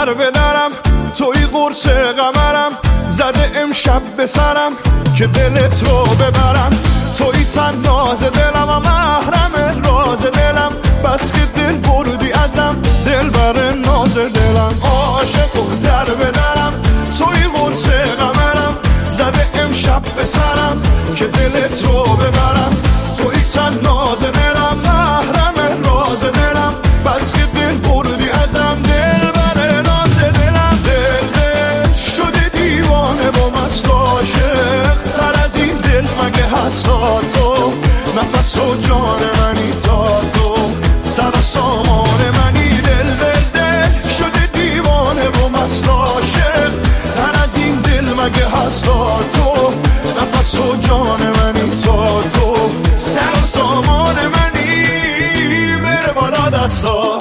در بدرم، توی قرص قمرم، زده امشب به سرم که دلت رو ببرم. توی تناز دلم و محرم راز دلم، بس که دل بردی ازم دل بر ناز دلم. عاشق و در بدرم، توی قرص قمرم، زده امشب به سرم که دلت رو ببرم. توی تناز دلم محرم راز دلم، بس که دل بردی ازم دل بر ناز دلم. دل شده دیوانه و مست عاشق، تر از این دل مگه هستا تو؟ نفس و جان منی تا تو، سر و سامان منی. دل شده دیوانه و مست عاشق، تر از این دل مگه هستا تو؟ نفس و جان منی تا تو، سر و سامان منی. بره بالا دستا.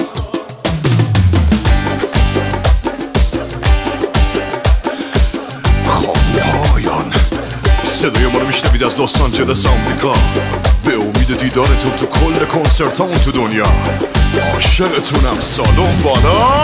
صدای ما رو میشنوید از لس آنجلس آمریکا، به امید دیدارتون تو کل کنسرتامون تو دنیا. عاشقتونم. سالن بالا.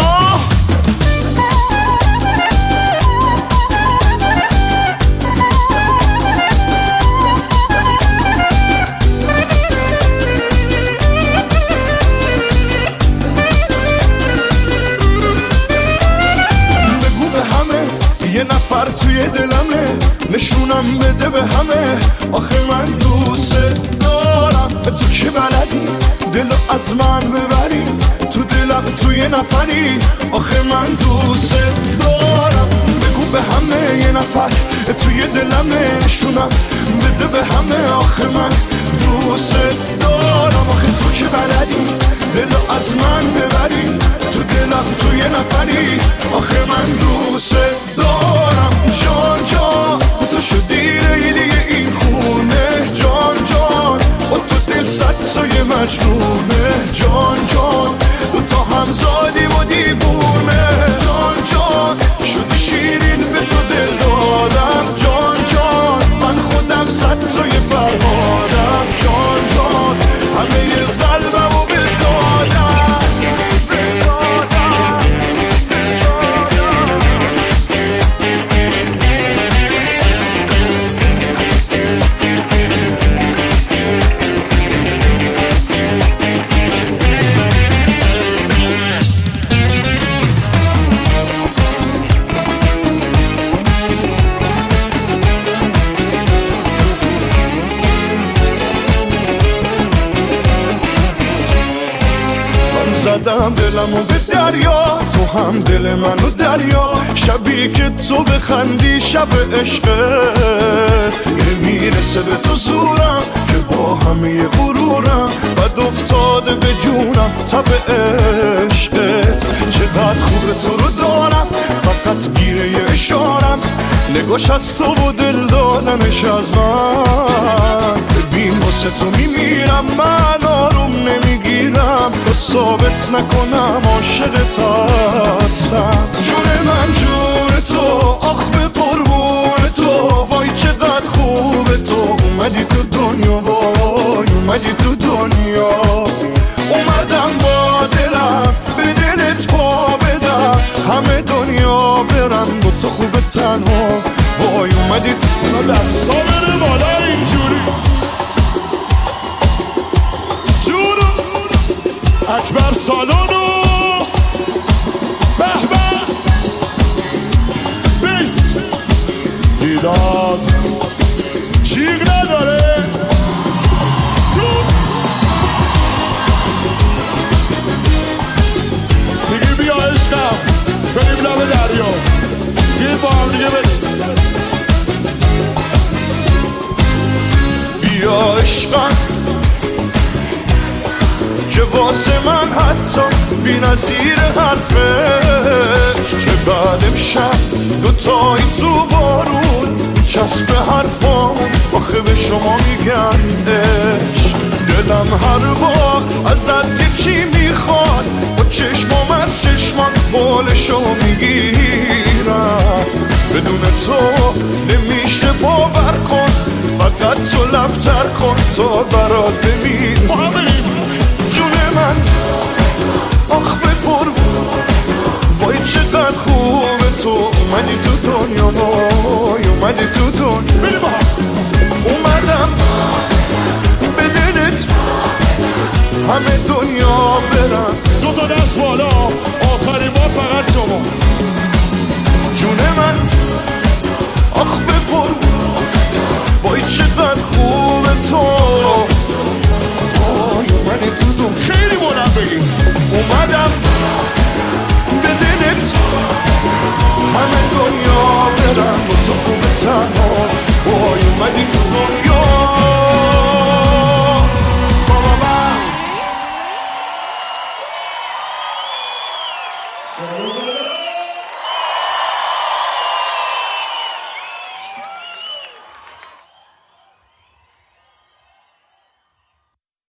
بگو به همه یه نفر توی دلمه، نشونم بده به همه. آخه من دوست دارم، تو که بلدی دلو از من ببری، تو دلم توی نفری. آخه من دوست دارم. بگو به همه یه نفر توی دلمه، نشونم بده به همه. آخه من دوست دارم. آخه تو که بلدی دلو از من ببری، تو دلم توی نفری. آخه من دوست دارم. جان جان تو شدی ریلی این خونه، جان جان با تو دل صد سایه مجنونه. جان جان دو تا همزادی و دیوونه. جان جان شدی شیرین به تو دل دادم. جان جان من خودم صد سایه فرهادم. جان جان همه قلبم و بدادم. زدم دلمو به دریا، تو هم دل منو دریا. شبی که تو بخندی شب عشقت، نمیرسه به تو زورم که با همه غرورم بد افتاده به جونم تب عشقت. چقدر خوبه تو رو دارم، فقط گیره یه اشارم. نگاش از تو و دل دادنش از من. ببین واسه تو میمیرم، من آروم نمیگیرم تا ثابت نکنم عاشقت هستم. جون من جون تو، آخ به قربون تو. وای چقدر خوبه تو، اومدی تو دنیا. وای اومدی تو دنیا. اومدم با دلم به دلت پا بدم، همه دنیا برم با تو خوبه تنها. وای اومدی تو دستا بره بالا اینجوری. جونو اکبر سالونو به به بیس دیداد چیق نداره. دیگه بیا عشقم بریم لب دریا، یه با هم دیگه بریم. بیا عشقم که واسه من حتی بی نظیر حرفش، که بعد امشب دوتایی تو بارون چسب حرفام. آخه به شما میگن عشق، دلم هر بار ازت یکی میخواد، با چشمام از چشمم بالشو میگیرم. بدون تو نمیشه باور کن، فقط تو لبتر کن تا برات بمیرم. جون من آخ به قربون، وای چقدر Bravo.